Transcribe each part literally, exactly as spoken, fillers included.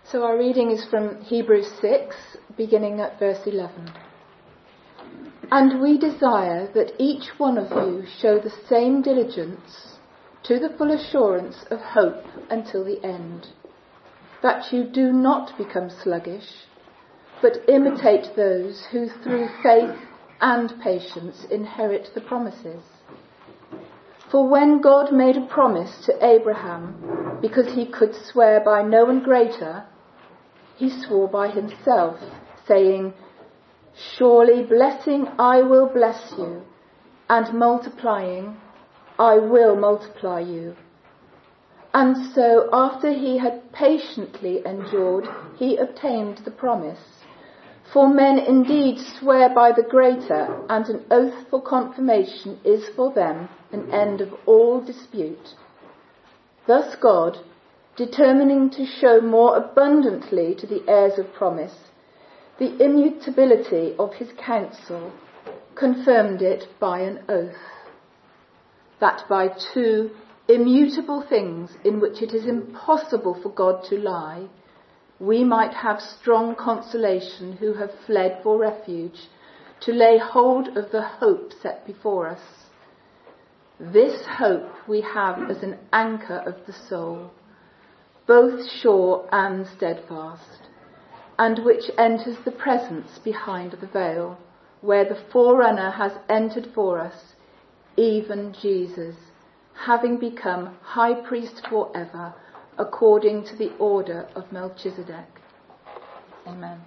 So our reading is from Hebrews six, beginning at verse eleven. And we desire that each one of you show the same diligence to the full assurance of hope until the end, that you do not become sluggish, but imitate those who through faith and patience inherit the promises. For when God made a promise to Abraham, because he could swear by no one greater, he swore by himself, saying, "Surely blessing I will bless you, and multiplying I will multiply you." And so after he had patiently endured, he obtained the promise. For men indeed swear by the greater, and an oath for confirmation is for them an end of all dispute. Thus God, determining to show more abundantly to the heirs of promise the immutability of his counsel, confirmed it by an oath, that by two immutable things in which it is impossible for God to lie, we might have strong consolation who have fled for refuge, to lay hold of the hope set before us. This hope we have as an anchor of the soul, both sure and steadfast, and which enters the presence behind the veil, where the forerunner has entered for us, even Jesus, having become high priest forever, according to the order of Melchizedek. Amen.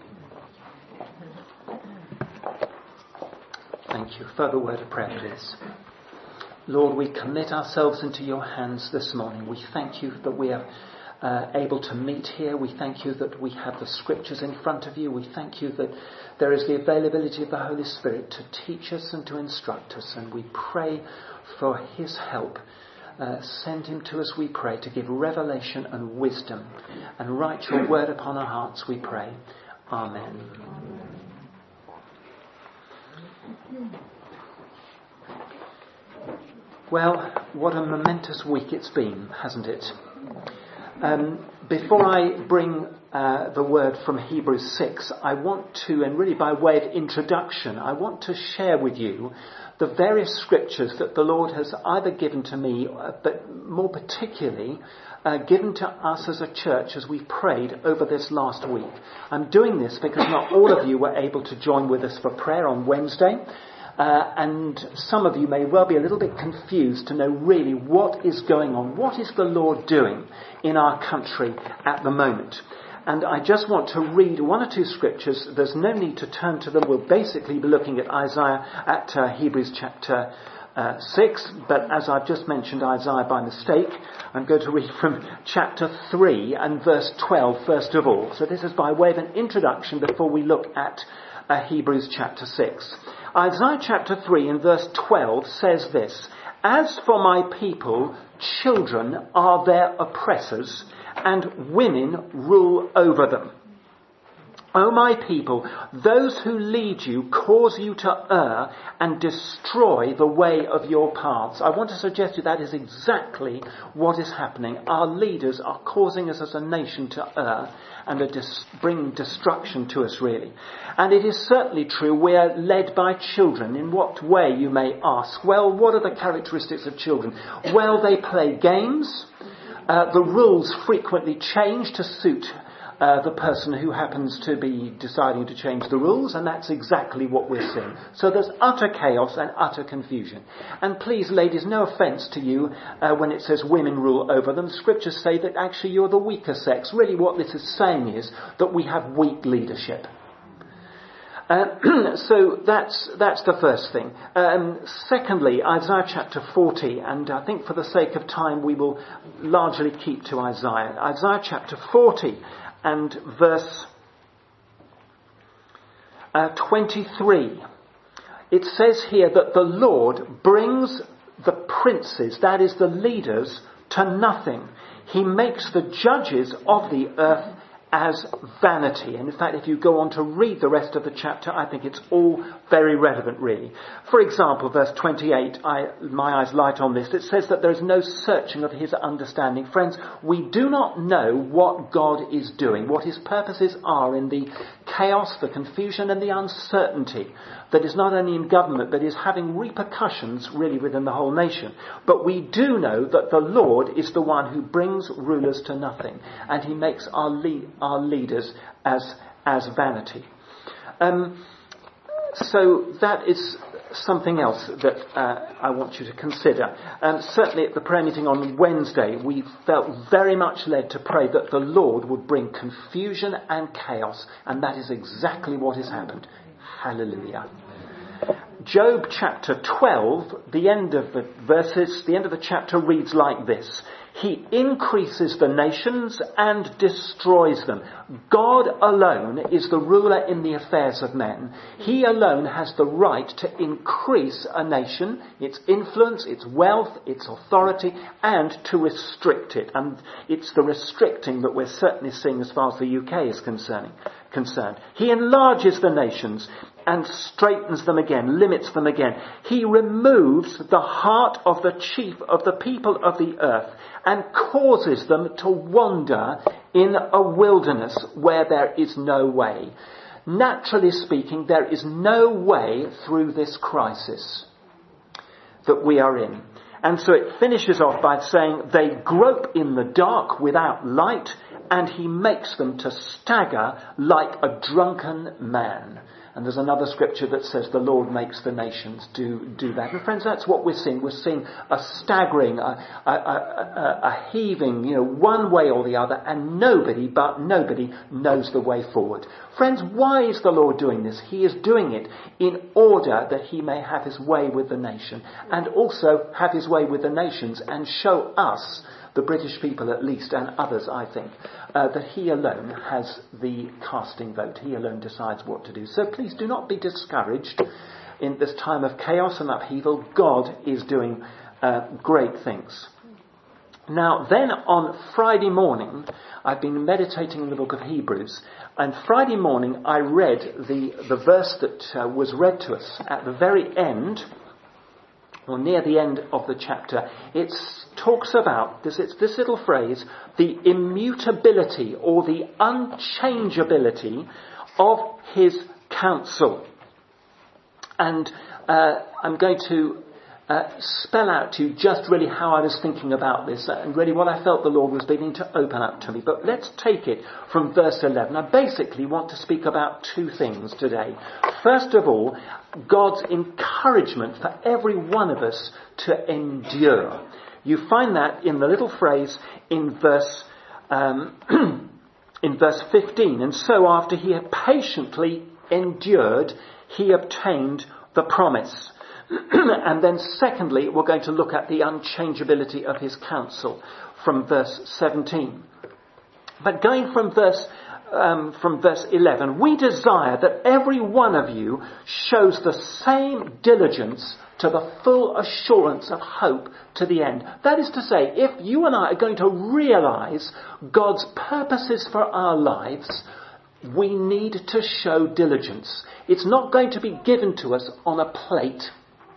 Thank you. Further word of prayer, please. Lord, we commit ourselves into your hands this morning. We thank you that we are uh, able to meet here. We thank you that we have the scriptures in front of you. We thank you that there is the availability of the Holy Spirit to teach us and to instruct us. And we pray for his help. Uh, send him to us, we pray, to give revelation and wisdom. And write your word upon our hearts, we pray. Amen. Well, what a momentous week it's been, hasn't it? Um, before I bring uh, the word from Hebrews six, I want to, and really by way of introduction, I want to share with you the various scriptures that the Lord has either given to me, uh, but more particularly uh, given to us as a church as we prayed over this last week. I'm doing this because not all of you were able to join with us for prayer on Wednesday. Uh, and some of you may well be a little bit confused to know really what is going on. What is the Lord doing in our country at the moment? And I just want to read one or two scriptures. There's no need to turn to them. We'll basically be looking at Isaiah, at uh, Hebrews chapter uh, six. But as I've just mentioned Isaiah by mistake, I'm going to read from chapter three and verse twelve first of all. So this is by way of an introduction before we look at uh, Hebrews chapter six. Isaiah chapter three and verse twelve says this: "As for my people, children are their oppressors, and women rule over them. O my people, those who lead you cause you to err and destroy the way of your paths." I want to suggest to you that is exactly what is happening. Our leaders are causing us as a nation to err and to dis- bring destruction to us, really. And it is certainly true we are led by children. In what way, you may ask? Well, what are the characteristics of children? Well, they play games. Uh, the rules frequently change to suit uh, the person who happens to be deciding to change the rules, and that's exactly what we're seeing. So there's utter chaos and utter confusion. And please, ladies, no offence to you uh, when it says women rule over them. Scriptures say that actually you're the weaker sex. Really what this is saying is that we have weak leadership. Uh, so that's that's the first thing. Um, secondly, Isaiah chapter forty, and I think for the sake of time we will largely keep to Isaiah. Isaiah chapter forty and verse uh, twenty-three. It says here that the Lord brings the princes, that is the leaders, to nothing. He makes the judges of the earth as vanity. And in fact, if you go on to read the rest of the chapter, I think it's all very relevant, really. For example, verse twenty-eight, I, my eyes light on this. It says that there is no searching of his understanding. Friends, we do not know what God is doing, what his purposes are in the chaos, the confusion and the uncertainty that is not only in government, but is having repercussions really within the whole nation. But we do know that the Lord is the one who brings rulers to nothing, and he makes our le- our leaders as as vanity. Um, so that is something else that uh, I want you to consider. Um, certainly at the prayer meeting on Wednesday, we felt very much led to pray that the Lord would bring confusion and chaos, and that is exactly what has happened. Hallelujah. Job chapter twelve, the end of the verses, the end of the chapter reads like this. He increases the nations and destroys them. God alone is the ruler in the affairs of men. He alone has the right to increase a nation, its influence, its wealth, its authority, and to restrict it. And it's the restricting that we're certainly seeing as far as the U K is concerning, concerned. He enlarges the nations and straightens them again, limits them again. He removes the heart of the chief of the people of the earth and causes them to wander in a wilderness where there is no way. Naturally speaking, there is no way through this crisis that we are in. And so it finishes off by saying they grope in the dark without light, and he makes them to stagger like a drunken man. And there's another scripture that says the Lord makes the nations do do that. And friends, that's what we're seeing. We're seeing a staggering, a, a, a, a heaving, you know, one way or the other, and nobody but nobody knows the way forward. Friends, why is the Lord doing this? He is doing it in order that he may have his way with the nation, and also have his way with the nations and show us, the British people at least, and others, I think, uh, that he alone has the casting vote. He alone decides what to do. So please do not be discouraged in this time of chaos and upheaval. God is doing uh, great things. Now then, on Friday morning, I've been meditating in the book of Hebrews, and Friday morning I read the, the verse that uh, was read to us at the very end, or near the end of the chapter. It talks about this, it's this little phrase, the immutability or the unchangeability of his counsel. And uh, I'm going to uh, spell out to you just really how I was thinking about this and really what I felt the Lord was beginning to open up to me. But let's take it from verse eleven. I basically want to speak about two things today. First of all, God's encouragement for every one of us to endure. You find that in the little phrase in verse um, in verse fifteen. And so after he had patiently endured, he obtained the promise. And then secondly, we're going to look at the unchangeability of his counsel from verse seventeen. But going from verse Um, from verse eleven, we desire that every one of you shows the same diligence to the full assurance of hope to the end. That is to say, if you and I are going to realise God's purposes for our lives, we need to show diligence. It's not going to be given to us on a plate.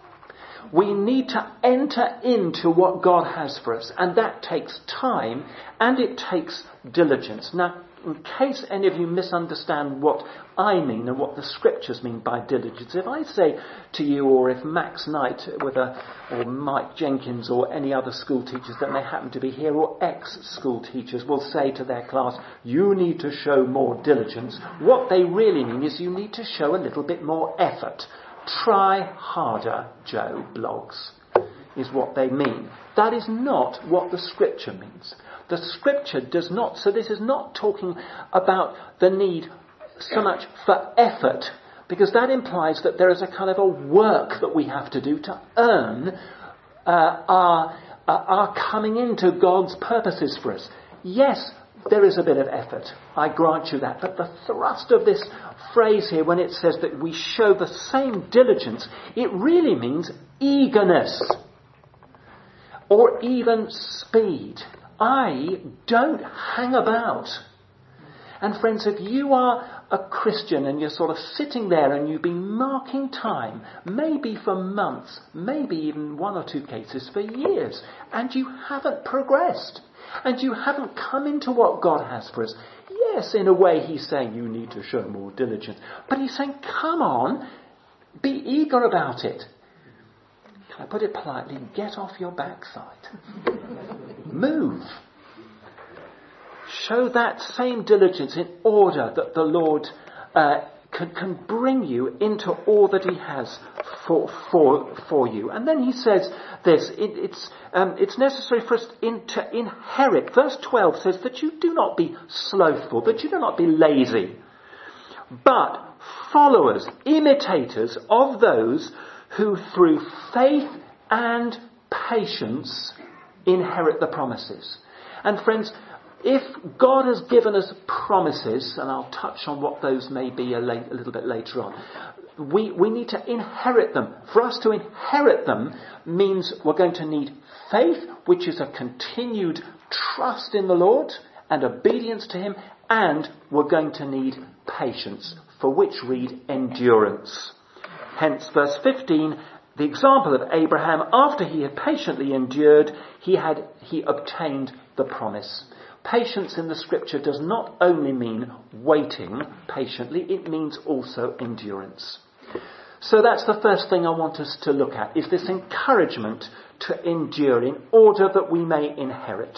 We need to enter into what God has for us, and that takes time and it takes diligence. Now, in case any of you misunderstand what I mean and what the scriptures mean by diligence, if I say to you, or if Max Knight with a, or Mike Jenkins or any other school teachers that may happen to be here, or ex-school teachers will say to their class, you need to show more diligence, what they really mean is you need to show a little bit more effort. Try harder, Joe Bloggs, is what they mean. That is not what the scripture means. The scripture does not, so this is not talking about the need so much for effort, because that implies that there is a kind of a work that we have to do to earn uh, our, uh, our coming into God's purposes for us. Yes, there is a bit of effort, I grant you that, but the thrust of this phrase here, when it says that we show the same diligence, it really means eagerness, or even speed. I don't hang about And friends, if you are a Christian and you're sort of sitting there and you've been marking time, maybe for months, maybe even one or two cases for years, and you haven't progressed, and you haven't come into what God has for us, yes, in a way he's saying you need to show more diligence, but he's saying, come on, be eager about it. Can I put it politely? Get off your backside. Move. Show that same diligence in order that the Lord uh, can, can bring you into all that he has for for for you. And then he says this, it, it's um, it's necessary for us in, to inherit. Verse twelve says that you do not be slothful, that you do not be lazy, but followers, imitators of those who through faith and patience inherit the promises. And friends, if God has given us promises, and I'll touch on what those may be a, late, a little bit later on, we, we need to inherit them. For us to inherit them means we're going to need faith, which is a continued trust in the Lord and obedience to him, and we're going to need patience, for which read endurance. Hence verse fifteen, the example of Abraham, after he had patiently endured, he had he obtained the promise. Patience in the scripture does not only mean waiting patiently, it means also endurance. So that's the first thing I want us to look at, is this encouragement to endure in order that we may inherit.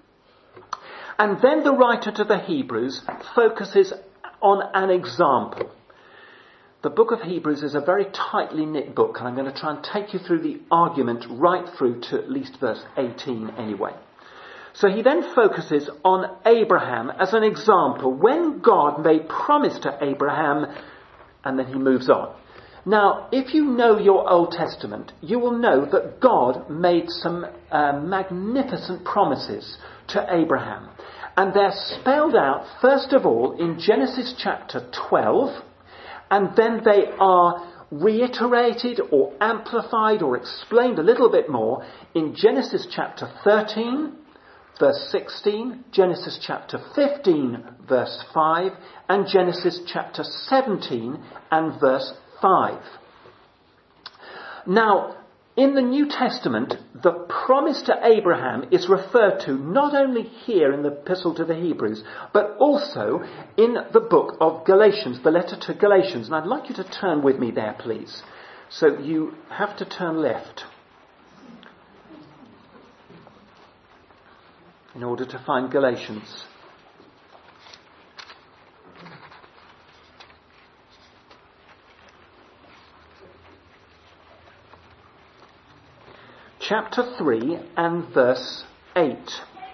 And then the writer to the Hebrews focuses on an example. The book of Hebrews is a very tightly knit book, and I'm going to try and take you through the argument right through to at least verse eighteen anyway. So he then focuses on Abraham as an example when God made promise to Abraham, and then he moves on. Now, if you know your Old Testament, you will know that God made some uh, magnificent promises to Abraham. And they're spelled out, first of all, in Genesis chapter twelve, and then they are reiterated or amplified or explained a little bit more in Genesis chapter thirteen, verse sixteen, Genesis chapter fifteen, verse five, and Genesis chapter seventeen and verse five. Now, in the New Testament, the promise to Abraham is referred to not only here in the Epistle to the Hebrews, but also in the book of Galatians, the letter to Galatians. And I'd like you to turn with me there, please. So you have to turn left in order to find Galatians. Chapter three and verse eight.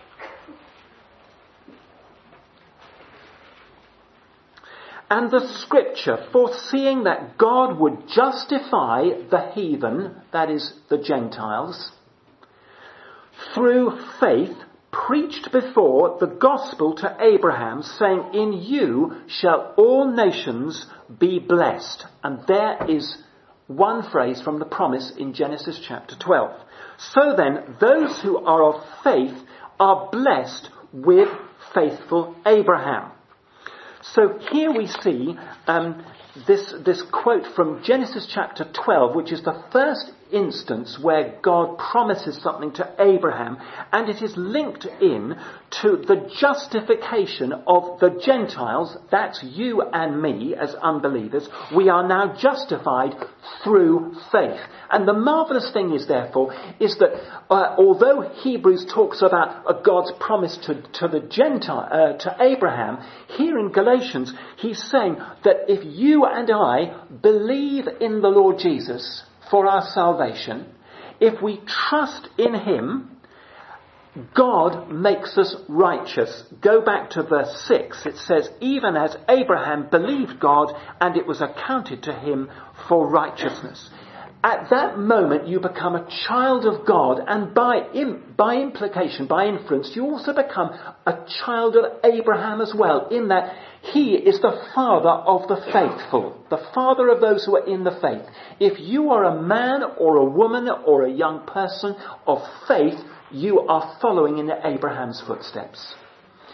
And the scripture, foreseeing that God would justify the heathen, that is, the Gentiles, through faith, preached before the gospel to Abraham, saying, in you shall all nations be blessed. And there is one phrase from the promise in Genesis chapter twelve. So then, those who are of faith are blessed with faithful Abraham. So here we see um, this, this quote from Genesis chapter twelve, which is the first instance where God promises something to Abraham, and it is linked in to the justification of the Gentiles. That's you and me as unbelievers. We are now justified through faith. And the marvellous thing is, therefore, is that uh, although Hebrews talks about uh, God's promise to, to the Gentile, uh, to Abraham, here in Galatians, he's saying that if you and I believe in the Lord Jesus for our salvation, if we trust in him, God makes us righteous. Go back to verse six. It says, even as Abraham believed God, and it was accounted to him for righteousness. At that moment, you become a child of God, and by im- by implication, by inference, you also become a child of Abraham as well, in that he is the father of the faithful, the father of those who are in the faith. If you are a man or a woman or a young person of faith, you are following in Abraham's footsteps.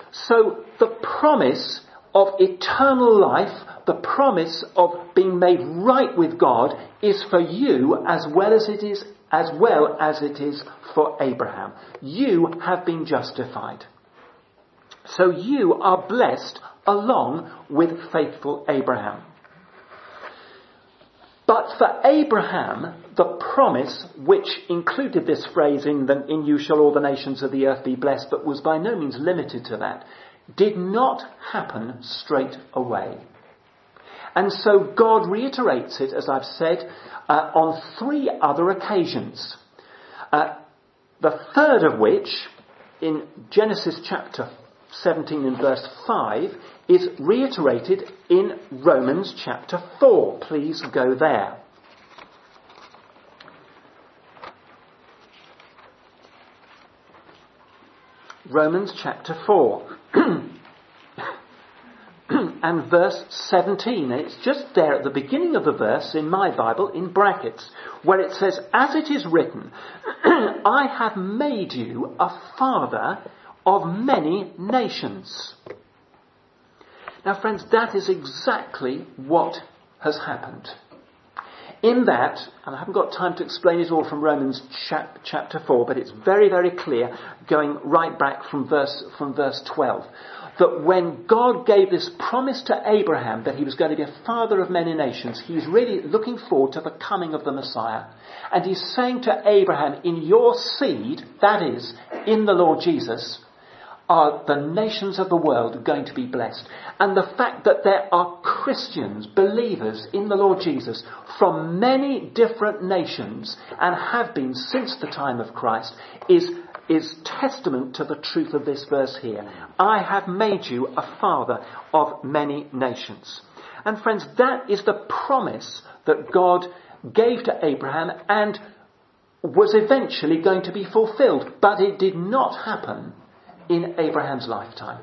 So the promise of eternal life, the promise of being made right with God, is for you as well as it is as well as it is for Abraham. You have been justified. So you are blessed along with faithful Abraham. But for Abraham, the promise, which included this phrase, in, the, in you shall all the nations of the earth be blessed, but was by no means limited to that, did not happen straight away. And so God reiterates it, as I've said, uh, on three other occasions. Uh, the third of which, in Genesis chapter seventeen and verse five, is reiterated in Romans chapter four. Please go there. Romans chapter four. And verse seventeen. And it's just there at the beginning of the verse in my Bible in brackets, where it says, as it is written, I have made you a father of many nations. Now, friends, that is exactly what has happened. In that, and I haven't got time to explain it all from Romans chap- chapter four, but it's very, very clear, going right back from verse from verse twelve, that when God gave this promise to Abraham that he was going to be a father of many nations, he's really looking forward to the coming of the Messiah. And he's saying to Abraham, in your seed, that is, in the Lord Jesus, are the nations of the world going to be blessed. And the fact that there are Christians, believers in the Lord Jesus from many different nations and have been since the time of Christ is, is testament to the truth of this verse here. I have made you a father of many nations. And friends, that is the promise that God gave to Abraham and was eventually going to be fulfilled. But it did not happen in Abraham's lifetime.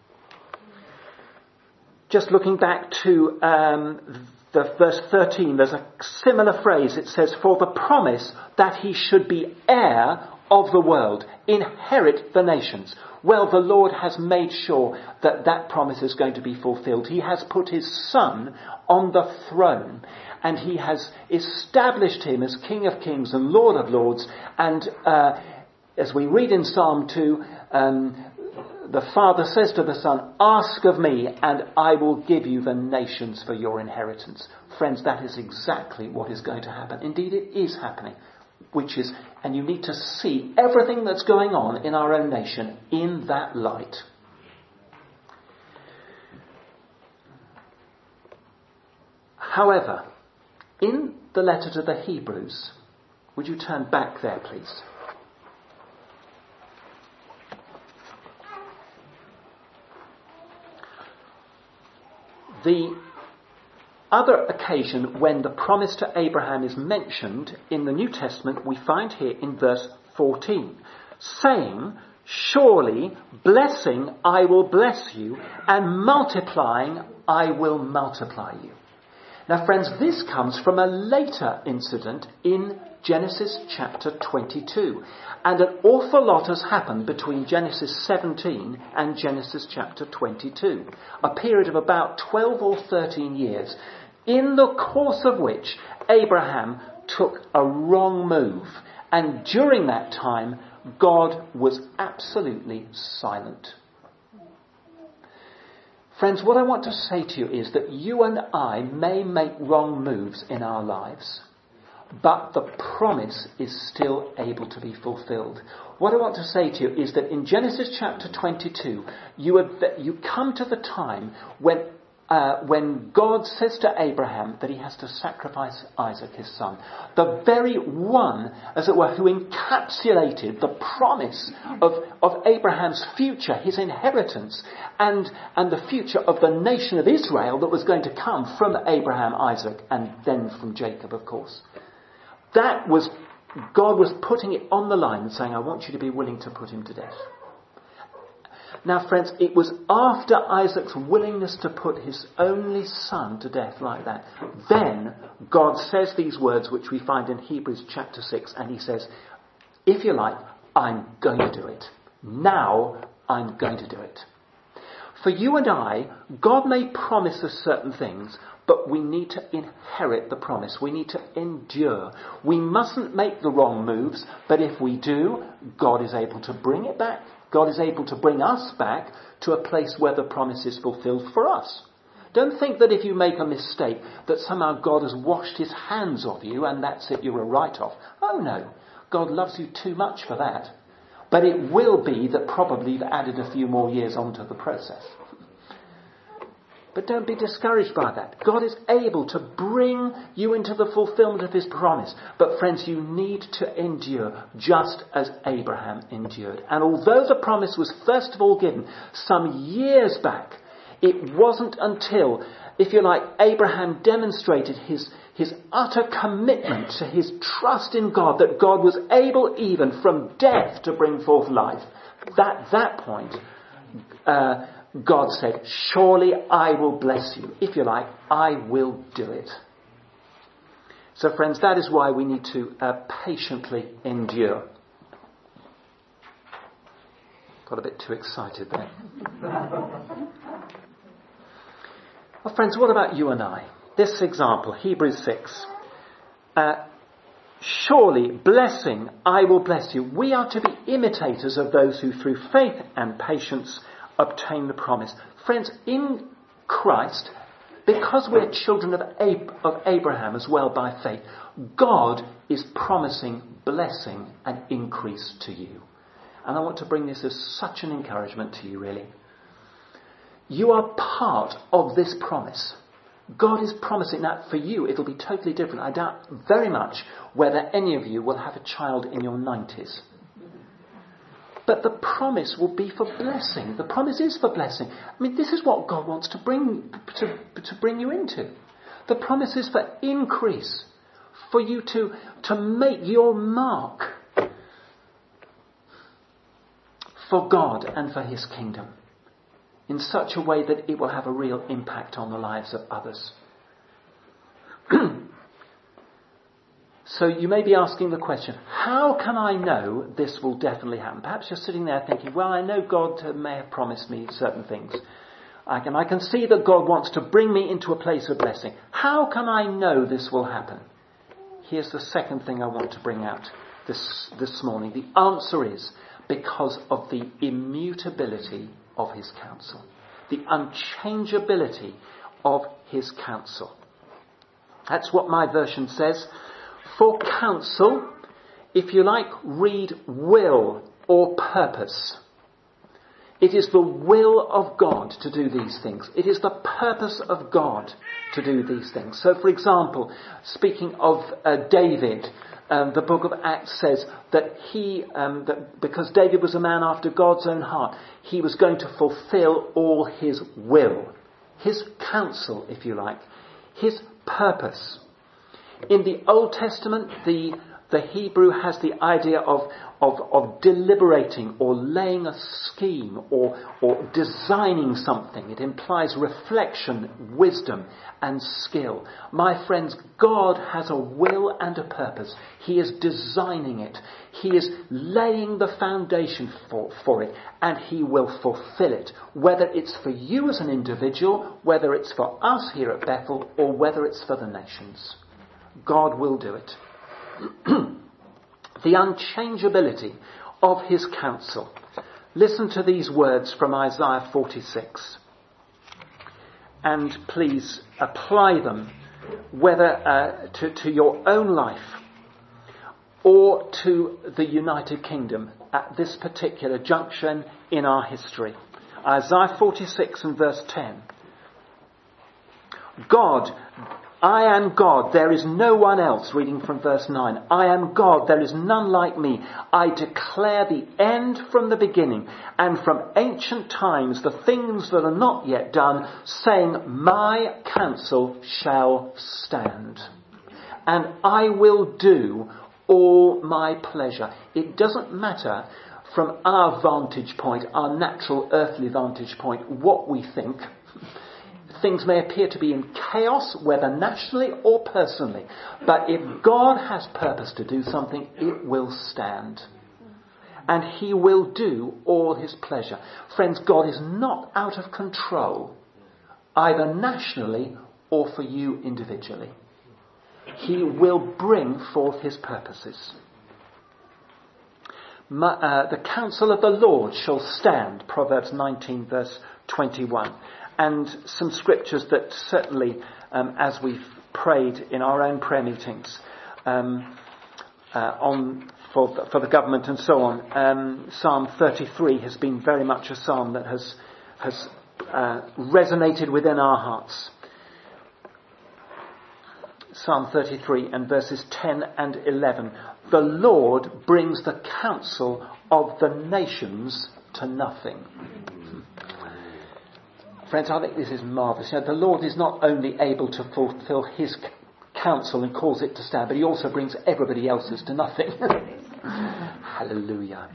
Just looking back to um, the verse thirteen, there's a similar phrase. It says, for the promise that he should be heir of the world, inherit the nations. Well, the Lord has made sure that that promise is going to be fulfilled. He has put his Son on the throne, and he has established him as King of Kings and Lord of Lords. And uh, as we read in Psalm two, um, the Father says to the Son, ask of me and I will give you the nations for your inheritance. Friends, that is exactly what is going to happen. Indeed, it is happening. Which is, and you need to see everything that's going on in our own nation in that light. However, in the letter to the Hebrews, would you turn back there, please? The other occasion when the promise to Abraham is mentioned in the New Testament, we find here in verse fourteen, saying, surely blessing I will bless you, and multiplying I will multiply you. Now, friends, this comes from a later incident in Genesis chapter twenty-two. And an awful lot has happened between Genesis seventeen and Genesis chapter twenty-two. A period of about twelve or thirteen years, in the course of which Abraham took a wrong move. And during that time, God was absolutely silent. Friends, what I want to say to you is that you and I may make wrong moves in our lives, but the promise is still able to be fulfilled. What I want to say to you is that in Genesis chapter twenty-two, you, have, you come to the time when, uh, when God says to Abraham that he has to sacrifice Isaac, his son. The very one, as it were, who encapsulated the promise of, of Abraham's future, his inheritance, and, and the future of the nation of Israel that was going to come from Abraham, Isaac, and then from Jacob, of course. That was, God was putting it on the line and saying, I want you to be willing to put him to death. Now, friends, it was after Isaac's willingness to put his only son to death like that, then God says these words which we find in Hebrews chapter six, and he says, if you like, I'm going to do it. Now I'm going to do it. For you and I, God may promise us certain things, but we need to inherit the promise. We need to endure. We mustn't make the wrong moves, but if we do, God is able to bring it back. God is able to bring us back to a place where the promise is fulfilled for us. Don't think that if you make a mistake that somehow God has washed his hands off you and that's it, you're a write-off. Oh no, God loves you too much for that. But it will be that probably you've added a few more years onto the process. But don't be discouraged by that. God is able to bring you into the fulfillment of his promise. But friends, you need to endure just as Abraham endured. And although the promise was first of all given some years back, it wasn't until, if you like, Abraham demonstrated his, his utter commitment to his trust in God that God was able even from death to bring forth life. At that point, uh, God said, surely I will bless you. If you like, I will do it. So friends, that is why we need to uh, patiently endure. Got a bit too excited there. Well, friends, what about you and I? This example, Hebrews six. Uh, surely, blessing, I will bless you. We are to be imitators of those who through faith and patience obtain the promise. Friends, in Christ, because we're children of, Ab- of Abraham as well by faith, God is promising blessing and increase to you. And I want to bring this as such an encouragement to you, really. You are part of this promise. God is promising that for you. It'll be totally different. I doubt very much whether any of you will have a child in your nineties. But the promise will be for blessing. The promise is for blessing. I mean, this is what God wants to bring to, to bring you into. The promise is for increase, for you to, to make your mark for God and for his kingdom in such a way that it will have a real impact on the lives of others. So you may be asking the question, how can I know this will definitely happen? Perhaps you're sitting there thinking, well, I know God may have promised me certain things. I can, I can see that God wants to bring me into a place of blessing. How can I know this will happen? Here's the second thing I want to bring out this, this morning. The answer is because of the immutability of his counsel. The unchangeability of his counsel. That's what my version says. For counsel, if you like, read will or purpose. It is the will of God to do these things. It is the purpose of God to do these things. So, for example, speaking of uh, David, um, the book of Acts says that he, um, that because David was a man after God's own heart, he was going to fulfill all his will, his counsel, if you like, his purpose. In the Old Testament, the the Hebrew has the idea of, of, of deliberating or laying a scheme or, or designing something. It implies reflection, wisdom and skill. My friends, God has a will and a purpose. He is designing it. He is laying the foundation for, for it, and he will fulfill it. Whether it's for you as an individual, whether it's for us here at Bethel, or whether it's for the nations. God will do it. The unchangeability of his counsel. Listen to these words from Isaiah forty-six. And please apply them whether uh, to, to your own life or to the United Kingdom at this particular junction in our history. Isaiah forty-six and verse ten. God, I am God, there is no one else. Reading from verse nine. I am God, there is none like me. I declare the end from the beginning, and from ancient times the things that are not yet done, saying, my counsel shall stand, and I will do all my pleasure. It doesn't matter from our vantage point, our natural earthly vantage point, what we think. Things may appear to be in chaos, whether nationally or personally. But if God has purpose to do something, it will stand. and he will do all his pleasure. Friends, God is not out of control, either nationally or for you individually. He will bring forth his purposes. My, uh, the counsel of the Lord shall stand, Proverbs nineteen verse twenty-one. And some scriptures that certainly, um, as we've prayed in our own prayer meetings, um, uh, on for the, for the government and so on, um, Psalm thirty-three has been very much a psalm that has has uh, resonated within our hearts. Psalm thirty-three and verses ten and eleven. The Lord brings the counsel of the nations to nothing. Friends, I think this is marvellous. You know, the Lord is not only able to fulfill his counsel and cause it to stand, but he also brings everybody else's to nothing. Hallelujah.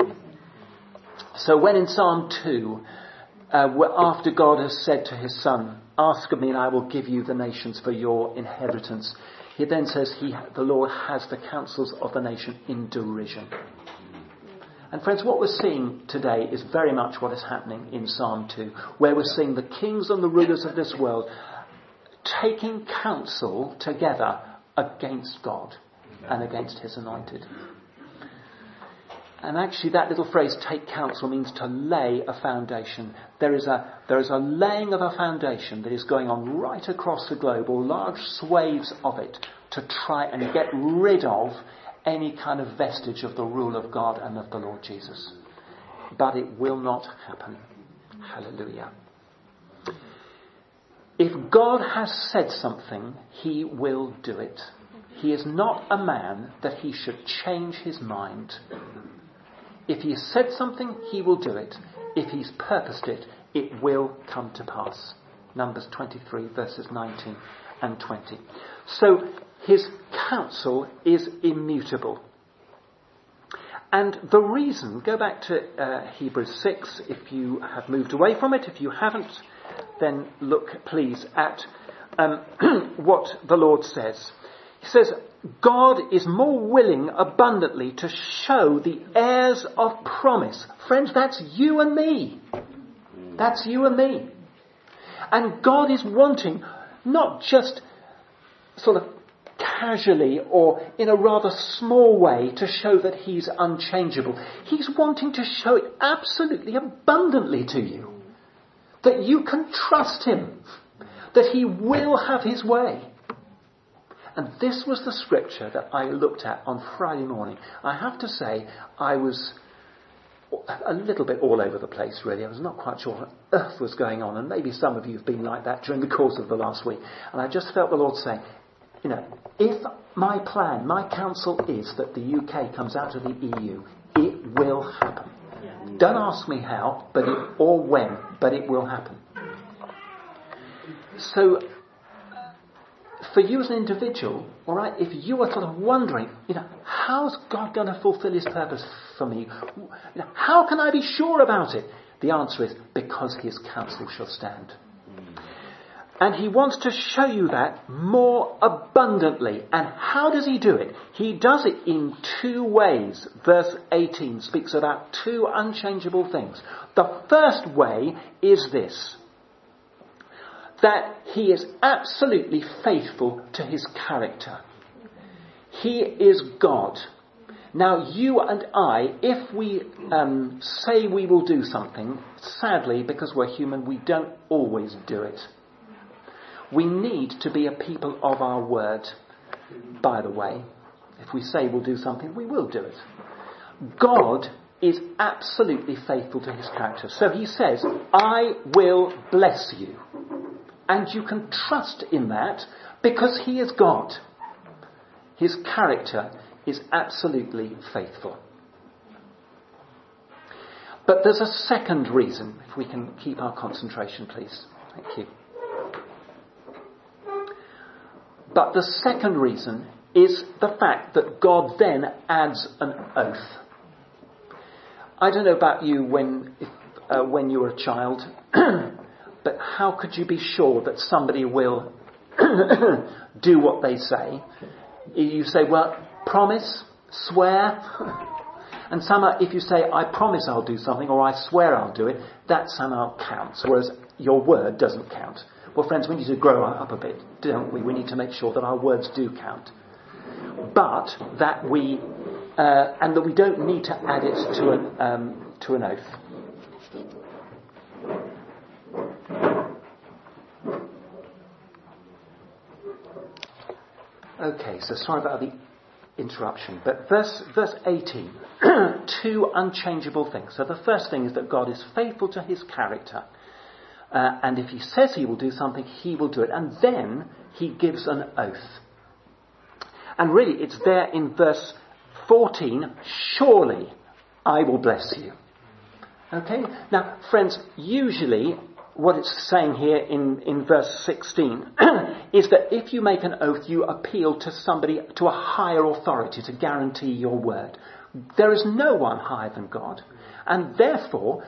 So when in Psalm two, uh, after God has said to his son, ask of me and I will give you the nations for your inheritance, he then says he, the Lord has the counsels of the nation in derision. And friends, what we're seeing today is very much what is happening in Psalm two, where we're seeing the kings and the rulers of this world taking counsel together against God and against his anointed. And actually that little phrase, take counsel, means to lay a foundation. There is a, there is a laying of a foundation that is going on right across the globe, or large swathes of it, to try and get rid of any kind of vestige of the rule of God and of the Lord Jesus. But it will not happen. Hallelujah. If God has said something, he will do it. He is not a man that he should change his mind. If he has said something, he will do it. If he's purposed it, it will come to pass. Numbers twenty-three, verses nineteen and twenty. So his counsel is immutable. And the reason, go back to uh, Hebrews six, if you have moved away from it. If you haven't, then look, please, at um, what the Lord says. He says, God is more willing abundantly to show the heirs of promise. Friends, that's you and me. That's you and me. And God is wanting, not just sort of casually or in a rather small way, to show that he's unchangeable. He's wanting to show it absolutely abundantly to you. That you can trust him. That he will have his way. And this was the scripture that I looked at on Friday morning. I have to say, I was a little bit all over the place, really. I was not quite sure what on earth was going on. And maybe some of you have been like that during the course of the last week. And I just felt the Lord saying, you know, if my plan, my counsel is that the U K comes out of the E U, it will happen. Don't ask me how, but it, or when, but it will happen. So, for you as an individual, all right, if you are sort of wondering, you know, how's God going to fulfill his purpose for me? You know, how can I be sure about it? The answer is, because his counsel shall stand. And he wants to show you that more abundantly. And how does he do it? He does it in two ways. Verse eighteen speaks about two unchangeable things. The first way is this: that he is absolutely faithful to his character. He is God. Now, you and I, if we um, say we will do something, sadly, because we're human, we don't always do it. We need to be a people of our word, by the way. If we say we'll do something, we will do it. God is absolutely faithful to his character. So he says, I will bless you. And you can trust in that because he is God. His character is absolutely faithful. But there's a second reason, if we can keep our concentration, please. Thank you. But the second reason is the fact that God then adds an oath. I don't know about you when, if, uh, when you were a child, but how could you be sure that somebody will do what they say? You say, well, promise, swear. And somehow if you say, I promise I'll do something, or I swear I'll do it, that somehow counts, whereas your word doesn't count. Well, friends, we need to grow up a bit, don't we? We need to make sure that our words do count. But that we, uh, and that we don't need to add it to an, um, to an oath. Okay, so sorry about the interruption, but verse verse eighteen, two unchangeable things. So the first thing is that God is faithful to his character, uh, and if he says he will do something, he will do it. And then he gives an oath. And really, it's there in verse fourteen, surely I will bless you. Okay? Now, friends, usually what it's saying here in, in verse sixteen is that if you make an oath, you appeal to somebody, to a higher authority to guarantee your word. There is no one higher than God. And therefore,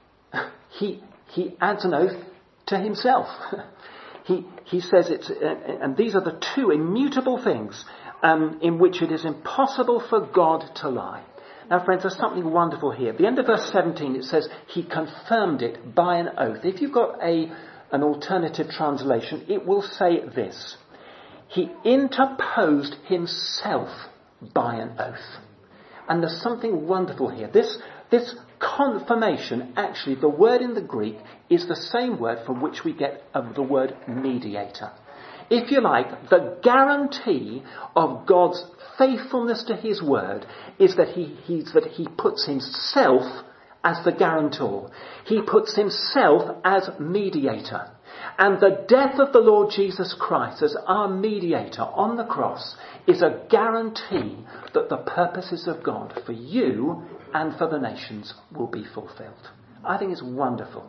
he he adds an oath to himself. he he says it's, uh, and these are the two immutable things um, in which it is impossible for God to lie. Now, friends, there's something wonderful here. At the end of verse seventeen, it says, he confirmed it by an oath. If you've got a an alternative translation, it will say this. He interposed himself by an oath. And there's something wonderful here. This, this confirmation, actually, the word in the Greek is the same word from which we get uh, the word mediator. If you like, the guarantee of God's faithfulness to his word is that he, he's, that he puts himself as the guarantor. He puts himself as mediator. And the death of the Lord Jesus Christ as our mediator on the cross is a guarantee that the purposes of God for you and for the nations will be fulfilled. I think it's wonderful.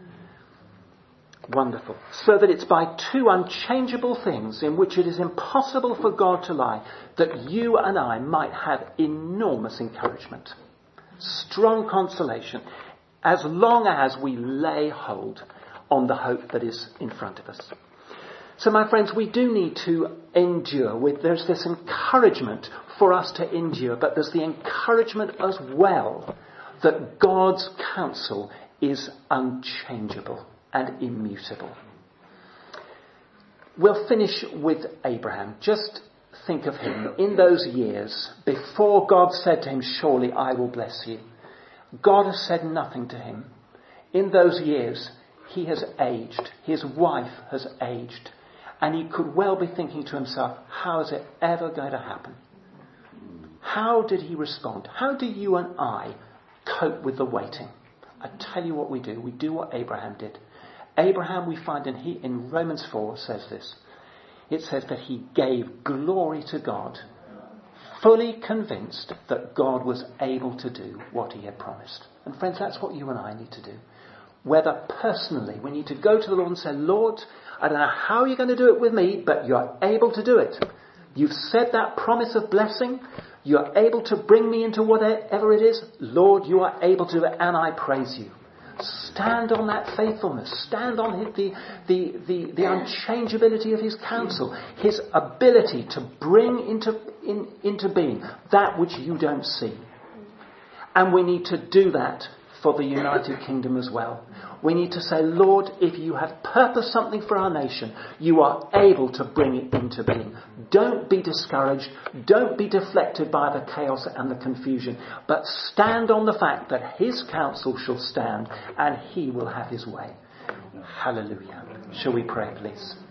Wonderful. So that it's by two unchangeable things in which it is impossible for God to lie that you and I might have enormous encouragement, strong consolation, as long as we lay hold on the hope that is in front of us. So, my friends, we do need to endure. With there's this encouragement for us to endure, but there's the encouragement as well that God's counsel is unchangeable and immutable. We'll finish with Abraham. Just think of him in those years before God said to him, surely I will bless you. God has said nothing to him. In those years, he has aged. His wife has aged. And he could well be thinking to himself, how is it ever going to happen? How did he respond? How do you and I cope with the waiting? I tell you what we do. We do what Abraham did. Abraham, we find in, he, in Romans four, says this. It says that he gave glory to God, fully convinced that God was able to do what he had promised. And friends, that's what you and I need to do. Whether personally, we need to go to the Lord and say, Lord, I don't know how you're going to do it with me, but you're able to do it. You've said that promise of blessing. You're able to bring me into whatever it is. Lord, you are able to do it, and I praise you. Stand on that faithfulness. Stand on the, the, the, the unchangeability of his counsel. His ability to bring into, in, into being that which you don't see. And we need to do that for the United Kingdom as well. We need to say, Lord, if you have purposed something for our nation, you are able to bring it into being. Don't be discouraged. Don't be deflected by the chaos and the confusion. But stand on the fact that his counsel shall stand and he will have his way. Hallelujah. Shall we pray, please?